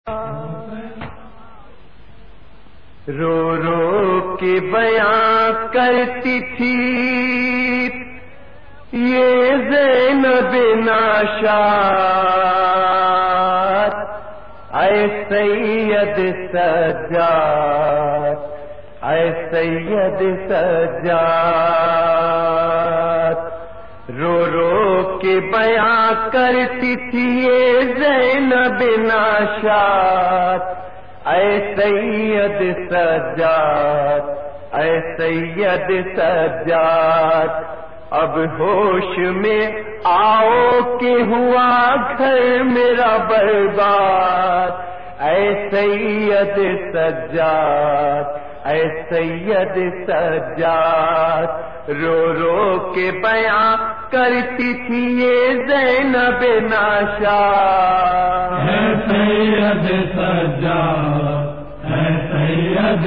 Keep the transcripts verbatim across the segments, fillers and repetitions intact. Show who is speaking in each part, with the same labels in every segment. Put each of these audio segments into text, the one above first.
Speaker 1: رو رو کے بیاں کرتی تھی یہ زینب ناشاد، اے سید سجاد، اے سید سجاد، رو رو کے بیاں کرتی تھی یہ زینب ناشاد، اے سید سجاد، اے سید سجاد، اب ہوش میں آؤ کہ ہوا گھر میرا برباد، اے سید سجاد، اے سید سجاد، رو رو کے بیاں کرتی تھی یہ زینب ناشاد،
Speaker 2: اے سید سجاد، اے سید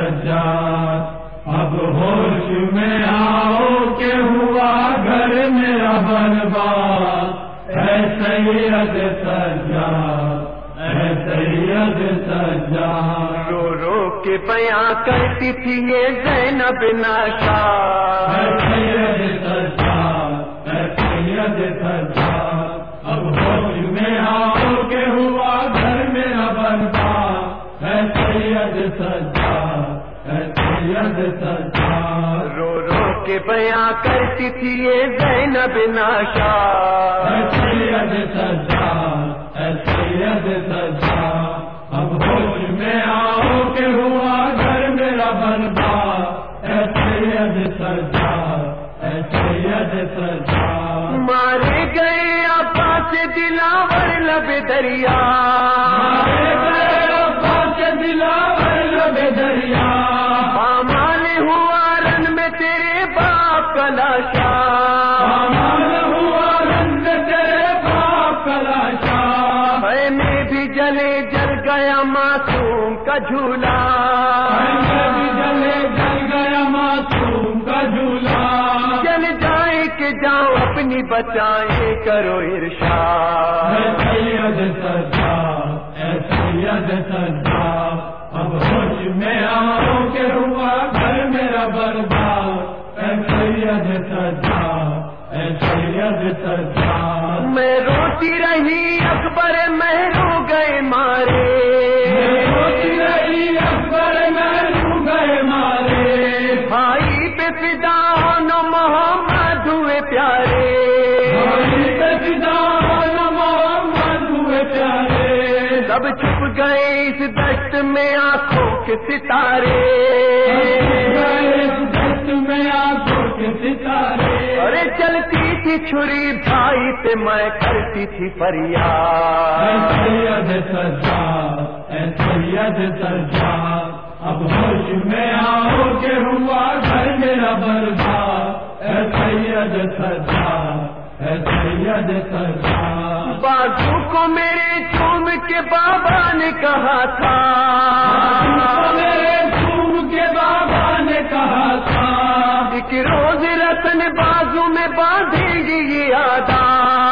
Speaker 2: سجاد، اب ہوش میں آؤ کہ ہوا گھر میرا برباد، اے سید سجاد، اے سید سجاد،
Speaker 1: رو رو کے بیاں کرتی تھی یہ زینب ناشاد،
Speaker 2: اے سید سجاد، اے سید سجاد، اب ہوش میں آؤ کہ ہوا گھر میرا برباد، اے سید سجاد، اے سید سجاد،
Speaker 1: رو رو کے بیاں کرتی تھی یہ زینب ناشاد،
Speaker 2: اے سید سجاد، اے سید سجاد، اب ہوش میں آؤ کہ ہوا گھر میرا برباد، اے سید سجاد، اے سید سجاد،
Speaker 1: مارے گئے عباس دلاور لب دریا،
Speaker 2: مارے گئے عباس دلاور لب دریا،
Speaker 1: پامال ہوا رن میں تیرے باپ کا لاشا،
Speaker 2: پامال ہوا رن میں تیرے باپ کا لاشا،
Speaker 1: میں بھی جلے جل گیا معصوم کا جھولا،
Speaker 2: میں بھی جلے جل گیا معصوم کا جھولا،
Speaker 1: جل جائے کہ جاؤ اپنی بچائیں کرو ارشاد،
Speaker 2: اے سید سجاد، اے سید سجاد، اب ہوش میں آؤ کہ ہوا گھر میرا برباد، اے سید سجاد، اے سید سجاد،
Speaker 1: میں روتی رہی اکبر محرو گئے مارے،
Speaker 2: میں روتی رہی اکبر محرو گئے مارے،
Speaker 1: بھائی پہ فدا ہونا محمد ہوئے پیارے،
Speaker 2: بھائی پہ فدا ہونا محمد ہوئے پیارے،
Speaker 1: سب چھپ گئے اس دشت میں آنکھوں کے ستارے،
Speaker 2: اس دشت میں آنکھوں کے ستارے،
Speaker 1: ارے چلتی تھی چھری بھائی تے میں کرتی تھی
Speaker 2: اے
Speaker 1: فریاد،
Speaker 2: سید سجاد، اے سید سجاد، اب ہوش میں آؤ کہ ہوا گھر میرا برباد، اے سید سجاد، اے سید سجاد،
Speaker 1: بازو کو میرے چوم کے بابا نے کہا تھا،
Speaker 2: میرے جھوم کے بابا نے کہا تھا،
Speaker 1: ایک روز رتن بازو میں باندھیں گے یہ آدھا،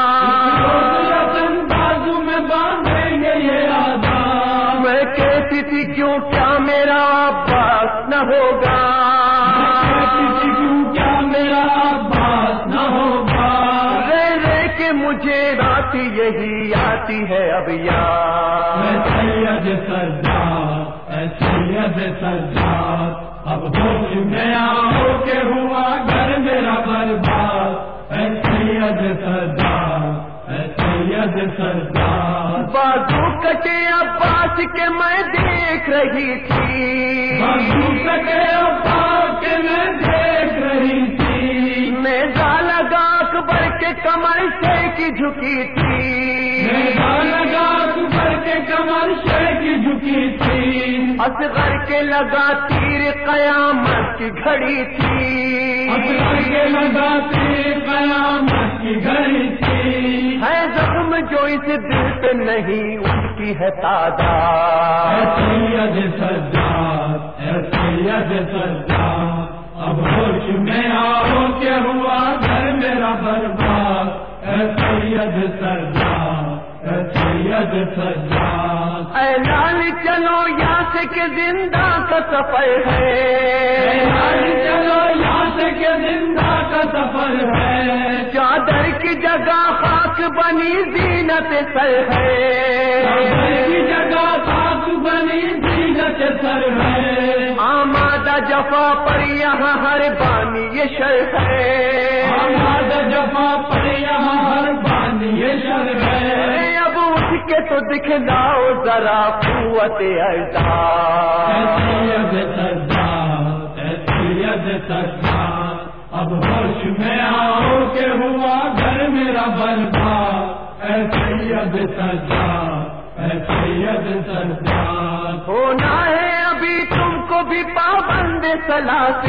Speaker 2: رتن بازو میں باندھیں گے یہ آدھا،
Speaker 1: میں کہتی تھی کیوں کیا میرا عباس نہ ہوگا،
Speaker 2: کیوں کیا میرا عباس نہ ہوگا،
Speaker 1: رہ رہ کے مجھے رات یہی آتی ہے اب
Speaker 2: اے
Speaker 1: یاد،
Speaker 2: سید سجاد، اے سید سجاد، اب ہوش میں آؤ کہ ہوا گھر میرا برباد، اے سید سجاد، اے سید سجاد،
Speaker 1: بازو کٹے عباس کے میں دیکھ رہی تھی،
Speaker 2: بازو کٹے عباس کے میں دیکھ رہی تھی،
Speaker 1: نیزا لگا اکبر کے کمر سے کی جھکی تھی،
Speaker 2: میرا لگا اکبر کے کمر سے کی جھکی تھی،
Speaker 1: اصغر کے لگا تیر قیامت کی گھڑی تھی،
Speaker 2: اصغر کے لگا تیر قیامت کی گھڑی تھی،
Speaker 1: ہے زخم جو اس دل پہ نہیں ان کی ہے
Speaker 2: اے
Speaker 1: تعداد،
Speaker 2: سید سجاد، اے سید سجاد، اب ہوش میں آؤ کہ ہوا گھر میرا برباد، اے سید سجاد، اے سید سجاد،
Speaker 1: اے لال چلو یہاں سے کہ زندہ کا سفر ہے،
Speaker 2: اے لال چلو یہاں سے کہ زندہ کا سفر ہے،
Speaker 1: چادر کی جگہ خاک بنی زینت سر ہے،
Speaker 2: چادر کی جگہ خاک بنی زینت سر ہے،
Speaker 1: آمادہ جفا پر یہاں ہر بانی یہ شر ہے،
Speaker 2: آمادہ جفا پر یہاں ہر بانی یہ شر ہے،
Speaker 1: اے اب اٹھ کے تو دکھلاؤ ذرا قوت
Speaker 2: اے
Speaker 1: اجداد،
Speaker 2: سید سجاد، اے سید سجاد، اب ہوش میں آؤ کہ ہوا گھر میرا برباد، اے سید سجاد، اے سید سجاد،
Speaker 1: ہونا ہے ابھی تم کو بھی پابند صلاۃ،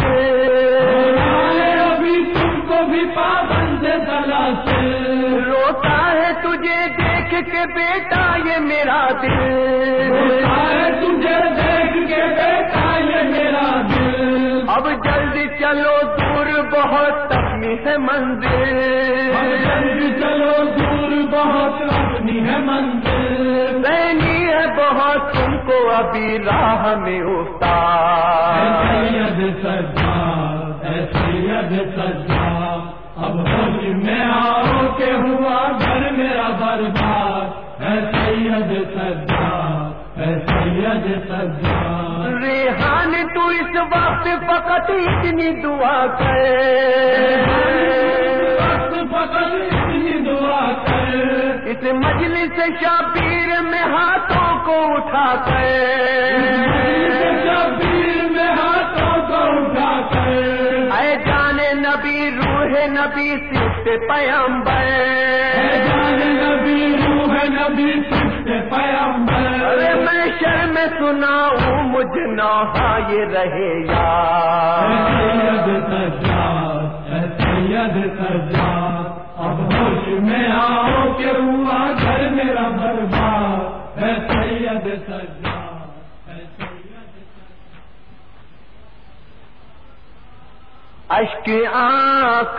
Speaker 2: ابھی تم کو بھی پابند صلاۃ،
Speaker 1: روتا ہے تجھے دیکھ کے بیٹا یہ میرا دل،
Speaker 2: روتا ہے تجھے دیکھ کے بیٹا یہ میرا دل،
Speaker 1: اب جلدی چلو دور بہت اپنی ہے منزل،
Speaker 2: اب جلدی چلو دور بہت اپنی ہے منزل،
Speaker 1: رہنی ہے بہت تم کو ابھی راہ میں
Speaker 2: اے
Speaker 1: افتاد،
Speaker 2: سید سجاد، اے سید سجاد، اب ہوش میں آؤ کہ ہوا گھر میرا برباد، اے سید سجاد، اے سید سجاد،
Speaker 1: ریحان تو اس وقت فقط اتنی دعا کر،
Speaker 2: وقت فقط اتنی دعا کر،
Speaker 1: اس مجلس شبیر میں ہاتھوں کو اٹھا کر،
Speaker 2: شبیر میں ہاتھوں کو اٹھا کر،
Speaker 1: اے جانے نبی روح نبی صفت پیمبر،
Speaker 2: اے جان نبی روح نبی صفت پیغمبر،
Speaker 1: ارے میں شرم سناؤں مجھ نوحہ یہ رہے
Speaker 2: اے
Speaker 1: یار،
Speaker 2: سید سجاد، اے سید سجاد، اب ہوش میں آؤ کہ ہوا گھر میرا برباد، اے سید سجاد، اے سید سجاد،
Speaker 1: اشک آنکھ